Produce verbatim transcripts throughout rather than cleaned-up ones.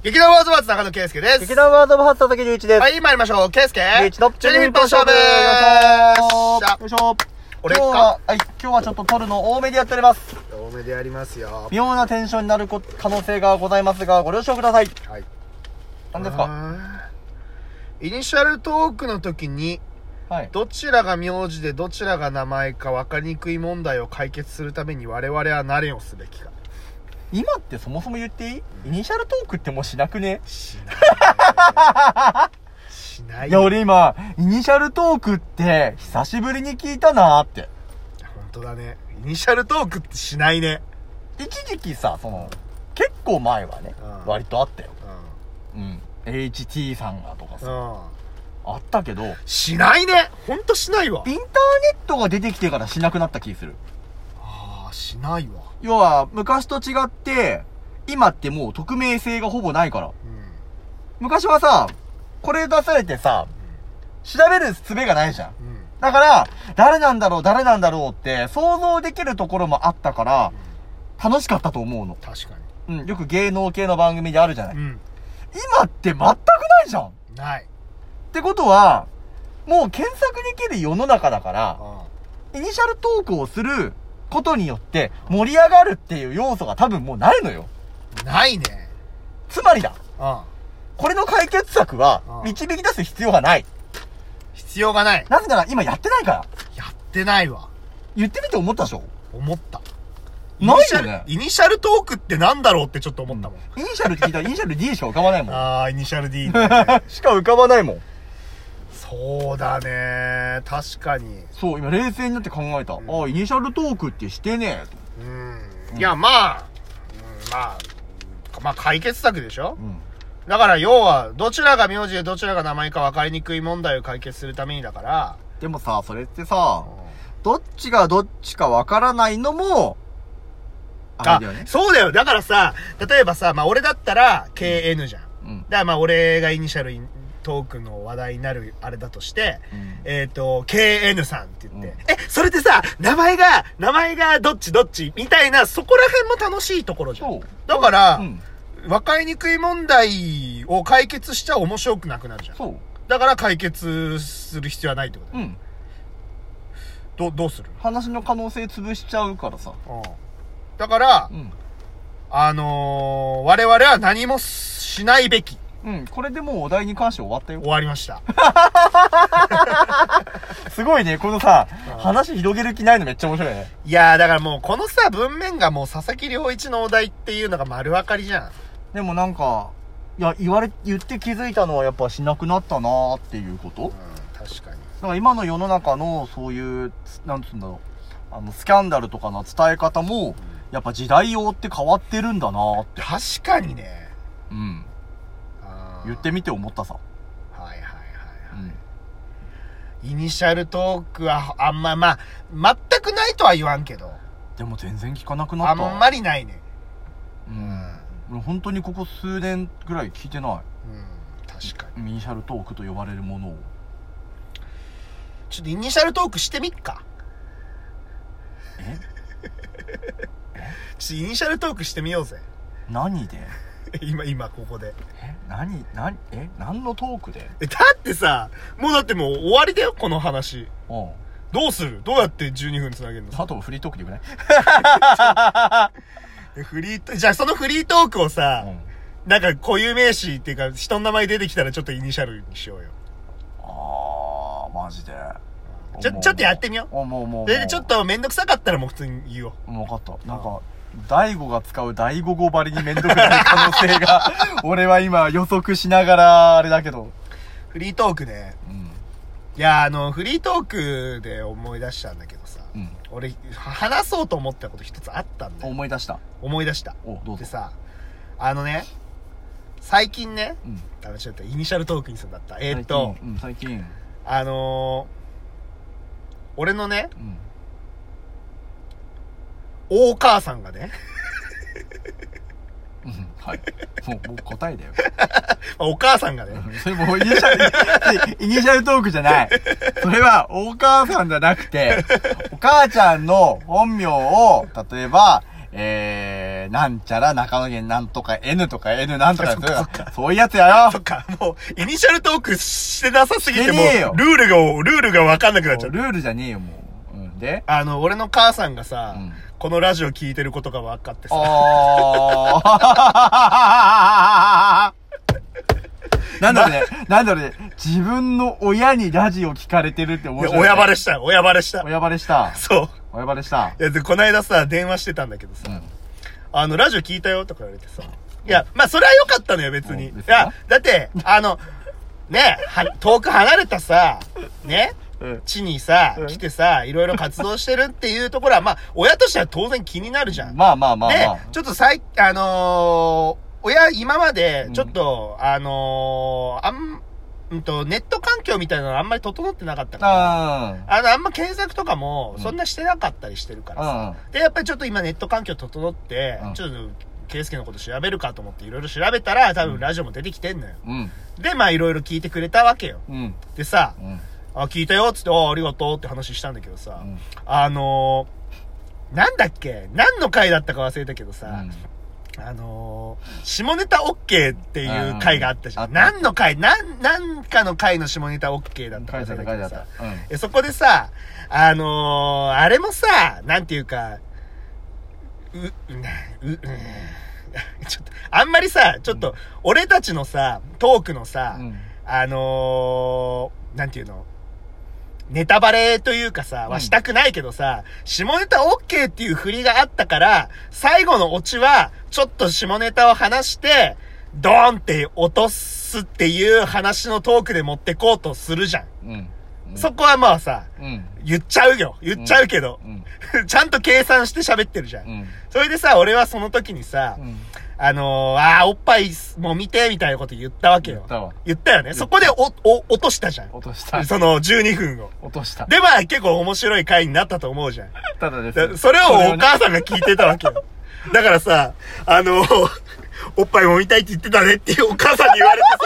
劇団ワードバーツ中野圭介です。 劇団ワードバーツ佐々木隆一です。 はい、参りましょう。圭介。 隆一のじゅうにふん一本勝負。 よいしょ。 俺か。 今日は、はい、今日はちょっと撮るの多めでやっております。 多めでやりますよ。 妙なテンションになる可能性がございますが、ご了承ください。 はい。 何ですか？ イニシャルトークの時に、 はい。 どちらが名字でどちらが名前か分かりにくい問題を解決するために我々は何をすべきか。 今ってそもそも言っていい？イニシャルトークってもうしなくね？ しない。しない。 いや、俺今、イニシャルトークって久しぶりに聞いたなーって。 本当だね。イニシャルトークってしないね。 一時期さ、その、結構前はね、 うん、 割とあったよ。 うん。 うん。エイチティー さんがとかさ、 うん。 あったけど、 しないね。ほんとしないわ。 インターネットが出てきてからしなくなった気する。 ああ、しないわ。 要は、昔と違って、今ってもう匿名性がほぼないから。 うん。 昔はさ、これ出されてさ、調べる術がないじゃん。 うん。 だから、誰なんだろう、誰なんだろうって想像できるところもあったから、楽しかったと思うの。 確かに。うん、よく芸能系の番組であるじゃない。 に。うん。 今って全くないじゃん。 ない。 ってことは、もう検索できる世の中だから、 うん。 イニシャルトークをすることによって盛り上がるっていう要素が多分もうないのよ。 ないね。 つまりだ。 うん。 これの解決策は導き出す必要がない。 必要がない。 なぜなら今やってないから。 やってないわ。 言ってみて思ったでしょ？ 思った。 ないよね。 イニシャルトークってなんだろうってちょっと思ったもん。 イニシャルって聞いたらイニシャル D しか浮かばないもん。 あー、イニシャル D ね。 しか浮かばないもん。 そうだね。確かに。 そう、今冷静になって考えた。うん、ああ、イニシャルトークってしてねえと。 うん。いや、まあ、うん、まあ、まあ解決策でしょ？うん。だから要は、どちらが名字でどちらが名前か分かりにくい問題を解決するためにだから。 でもさ、それってさ、うん、どっちがどっちか分からないのも、 あ、ね、そうだよ。だからさ、例えばさ、まあ俺だったら ケーエヌ じゃん。うん。だからまあ俺がイニシャルトークの話題になるあれだとして、うん、えっ、ー、と、ケーエヌ さんって言って、うん、え、それってさ、名前が、名前がどっちどっちみたいな、そこら辺も楽しいところじゃん。そう。だから、うん、分かりにくい問題を解決しちゃ面白くなくなるじゃん。そう。だから解決する必要はないってことだよ。うん。ど、どうする？ 話の可能性潰しちゃうからさ。 うん。だから、うん、あのー、我々は何もしないべき。 うん、これでもうお題に関して終わったよ。 終わりました。 すごいね、このさ、話広げる気ないのめっちゃ面白いね。 いやー、だからもうこのさ、文面がもう佐々木良一のお題っていうのが丸分かりじゃん。 でもなんか、いや、言われ、言って気づいたのはやっぱしなくなったなーっていうこと？うん、 確かに。 だから今の世の中のそういう、なんつうんだろう、あの、スキャンダルとかの伝え方も、うん、やっぱ時代を追って変わってるんだなーって。 確かにね。 うん。言ってみて思ったさ。 はいはいはいはい。うん、イニシャルトークはあんま、まあ、全くないとは言わんけど。 でも全然聞かなくなった。 あんまりないね。 うん。うん、本当にここ数年ぐらい聞いてない。うん、 確かに。 イニシャルトークと呼ばれるものを。 ちょっとイニシャルトークしてみっか。 えちょっとイニシャルトークしてみようぜ。 何で？ 今、今、ここで。 え何何え何のトークで？ え、だってさ、もうだってもう終わりだよ、この話。うん。どうする？どうやってじゅうにふんつなげるの？ あとフリートークでよくない？ フリート、じゃあそのフリートークをさ、うん、なんか固有名詞っていうか、人の名前出てきたらちょっとイニシャルにしようよ。 あー、マジで。 ちょ、ちょっとやってみよう。 もうもうもう。 で、ちょっとめんどくさかったらもう普通に言おう。 もう分かった。なんか、大悟が使う大悟語ばりにめんどくない可能性が、俺は今予測しながら、あれだけど。 フリートークね。うん。いや、あの、フリートークで思い出したんだけどさ。うん。俺、話そうと思ったこと一つあったんだよ。 思い出した。 思い出した。 お、どうぞ。 でさ、あのね、最近ね、うん。あの、ちょっとイニシャルトークにするんだった。えー、っと、 うん、最近。 あのー、俺のね、うん。大母さんがねうん、はい。もう、もう答えだよ。 お母さんがね。 それもうイニシャル、イニシャルトークじゃない。それは、お母さんじゃなくて、お母ちゃんの本名を、例えば、ええー、なんちゃら中野源なんとか N とか N なんとかやつ。そういうやつやよ。 そっか、もう、イニシャルトークしてなさすぎても、ルールが、ルールがわかんなくなっちゃう。 ルールじゃねえよ、もう。うん。であの、俺の母さんがさ、うん、このラジオ聞いてることが分かってさ。 あー。なんだろうね、なんだろうね、自分の親にラジオ聞かれてるって思う。 親バレしたよ、親バレした。 親バレした。 そう。 親バレした。 いや、で、こないださ、電話してたんだけどさ、うん、あの、ラジオ聞いたよとか言われてさ、いや、まあ、それは良かったのよ、別に。いや、だって、あの、ね、は、遠く離れたさ、ね、うん、地にさ、うん、来てさ、いろいろ活動してるっていうところは、まあ、親としては当然気になるじゃん。 まあまあまあまあ。 で、ちょっとさい、あのー、親、今まで、ちょっと、うん、あのー、あん、うんと、ネット環境みたいなのがあんまり整ってなかったから、ああの、あんま検索とかも、そんなしてなかったりしてるからさ、うん、で、やっぱりちょっと今ネット環境整って、うん、ちょっと、ケイスケのこと調べるかと思っていろいろ調べたら、多分ラジオも出てきてんのよ。うん、で、まあいろいろ聞いてくれたわけよ。うん、でさ、うん、あ、聞いたよっつって、あ、ありがとうって話したんだけどさ、うん、あのー、なんだっけ何の回だったか忘れたけどさ、うんあのー、下ネタ OK っていう回があったじゃん。何の回なん、なんかの回の下ネタ OK だったかだけどさ、うん、そこでさ、あのー、あれもさ、なんていうか、う、う、う、うん、ちょっと、あんまりさ、ちょっと、俺たちのさ、トークのさ、うん、あのー、なんていうのネタバレというかさ、はしたくないけどさ、うん、下ネタ OK っていう振りがあったから、最後のオチは、ちょっと下ネタを話して、ドーンって落とすっていう話のトークで持ってこうとするじゃん。うんうん、そこはまあさ、うん、言っちゃうよ。言っちゃうけど、うんうん、ちゃんと計算して喋ってるじゃん。うん、それでさ、俺はその時にさ、うんあのー、ああ、おっぱいもう見て、みたいなこと言ったわけよ。言ったわ。言ったよね。そこでお、お、落としたじゃん。 落とした。 そのじゅうにふんを。 落とした。 で、まあ結構面白い回になったと思うじゃん。 ただです。 それをお母さんが聞いてたわけよ。だからさ、あのー、おっぱいも見たいって言ってたねっていうお母さんに言われて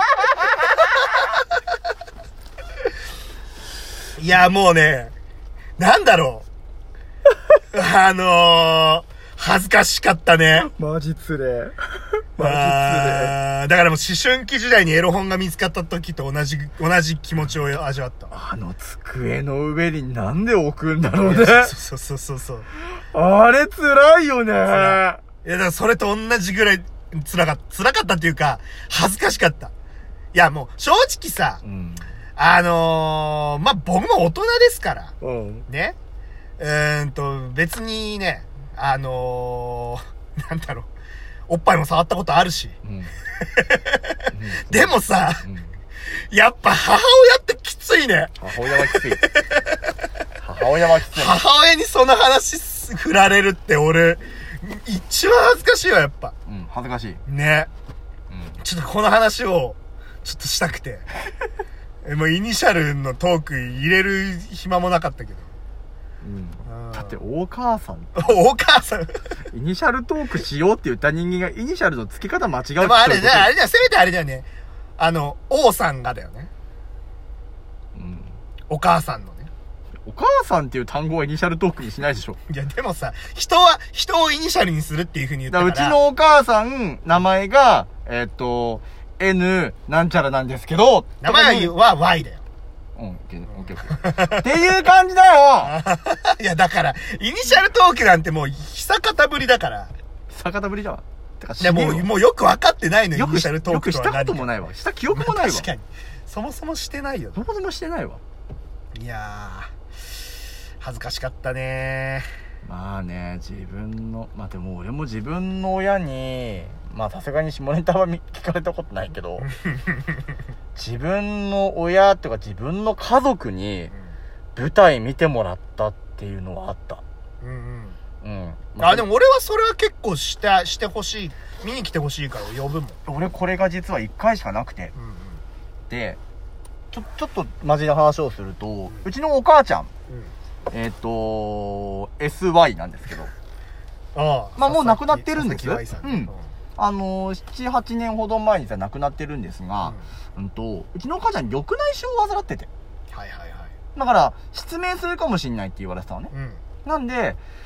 さ。いや、もうね、なんだろう。あのー、恥ずかしかったね。 マジつれ。 マジつれ。だからもう思春期時代にエロ本が見つかった時と同じ、同じ気持ちを味わった。 あの机の上になんで置くんだろうね。 そうそうそうそう。 あれ辛いよね。いや、だからそれと同じぐらい辛かった。辛かったっていうか、恥ずかしかった。いや、もう正直さ、うん、あのー、まあ、僕も大人ですから。うん、ね。うーんと、別にね、あのー、なんだろう、おっぱいも触ったことあるし。うん、でもさ、うん、やっぱ母親ってきついね。 母親はきつい。母親はきつい。 母親にその話振られるって俺、一番恥ずかしいわ、やっぱ。 うん、恥ずかしい。 ね。うん、ちょっとこの話を、ちょっとしたくて。もうイニシャルのトーク入れる暇もなかったけど。 うん、だってお母さんお母さんイニシャルトークしようって言った人間がイニシャルの付け方間違うって。 でもあれね、あれだよ、せめてあれだよね。あの、王さんがだよね。うん。お母さんのね。 お母さんっていう単語はイニシャルトークにしないでしょ。 いや、でもさ、人は、人をイニシャルにするっていう風に言ったから。 だからうちのお母さん、名前が、えー、っと、N、なんちゃらなんですけど、 名前は Y だよ。 うん、オッケー、オッケー、オッケー。っていう感じだよいや、だから、イニシャルトークなんてもう、久方ぶりだから。 久方ぶりだわ。 てか、いや、もう、もうよく分かってないのよ、イニシャルトークとは何。 よくしたこともないわ。した記憶もないわ。 確かに。そもそもしてないよ。 そもそもしてないわ。 いやー、恥ずかしかったねー。まあね、自分の、まあでも俺も自分の親に、まあさすがに下ネタは聞かれたことないけど、自分の親っていうか自分の家族に舞台見てもらったっていうのはあった。うんうん。 うん。まあ、あでも俺はそれは結構して、してほしい。見に来てほしいから呼ぶもん。 俺これが実はいっかいしかなくて。うんうん、で、ちょ、ちょっと真面目な話をすると、うん、うちのお母ちゃん、うん、えっ、ー、と、エスワイ なんですけど。ああ。まあもう亡くなってるんですよ。うん。あのー、なな、はちねんほど前にさ、亡くなってるんですが、うん、うんと、うちのお母ちゃん緑内障を患ってて。はいはいはい。だから、失明するかもしんないって言われてたのね。うん、なんで、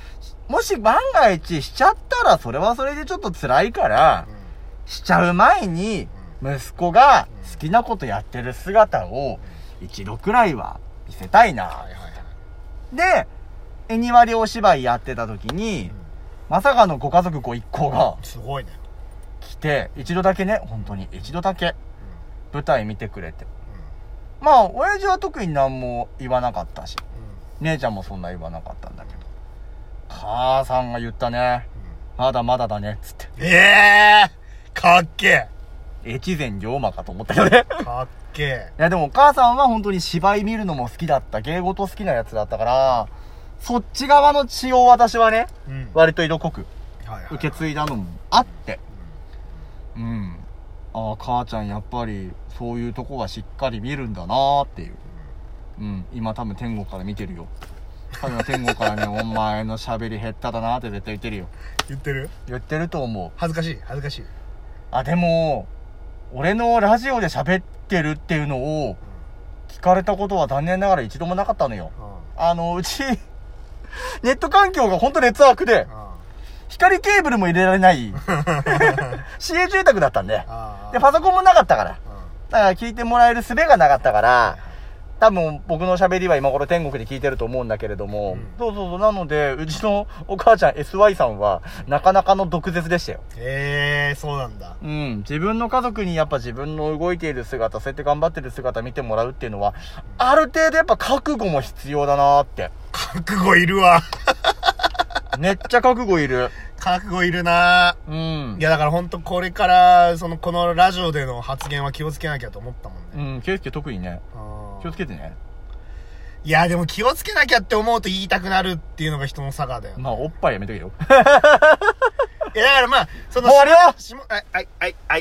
もし万が一しちゃったら、それはそれでちょっと辛いから、うん、しちゃう前に、息子が好きなことやってる姿を、一度くらいは見せたいな。はいはいはい、で、絵にわりお芝居やってた時に、うん、まさかのご家族ご一行が、 すごいね。 来て、一度だけね、本当に一度だけ、舞台見てくれて。うん、まあ、親父は特に何も言わなかったし、うん、姉ちゃんもそんな言わなかったんだけど、母さんが言ったね、うん、まだまだだね、つって。 ええー、かっけえ。越前龍馬かと思ったよね。 かっけえ。 いやでもお母さんは本当に芝居見るのも好きだった、芸事好きなやつだったから、そっち側の血を私はね、うん、割と色濃く受け継いだのもあって、うん、うん、ああ母ちゃんやっぱりそういうとこはしっかり見るんだなーっていう、うん、今多分天国から見てるよ。多分天国からね、お前の喋り減っただなーって絶対言ってるよ。 言ってる？ 言ってると思う。 恥ずかしい恥ずかしい。 あ、でも俺のラジオで喋ってるっていうのを聞かれたことは残念ながら一度もなかったのよ。うん、あのうちネット環境がほんと劣悪で、光ケーブルも入れられない市営住宅だったんで、でパソコンもなかったから、だから聞いてもらえる術がなかったから、多分僕の喋りは今頃天国で聞いてると思うんだけれども、うん、そうそうそう、なのでうちのお母ちゃん エスワイ さんはなかなかの毒舌でしたよ。 へえー、そうなんだ。 うん、自分の家族にやっぱ自分の動いている姿、そうやって頑張ってる姿見てもらうっていうのは、ある程度やっぱ覚悟も必要だなーって。 覚悟いるわ。 めっちゃ覚悟いる。 覚悟いるな。うん。いやだからほんとこれから、そのこのラジオでの発言は気をつけなきゃと思ったもんね。 うん、気をつけ特にね。気をつけてね。 いやでも気をつけなきゃって思うと言いたくなるっていうのが人の差がだよ。 まあおっぱいやめとけよ。 いやだからまあ、その、 もう終わりよ。 はい、はい、はい、はい。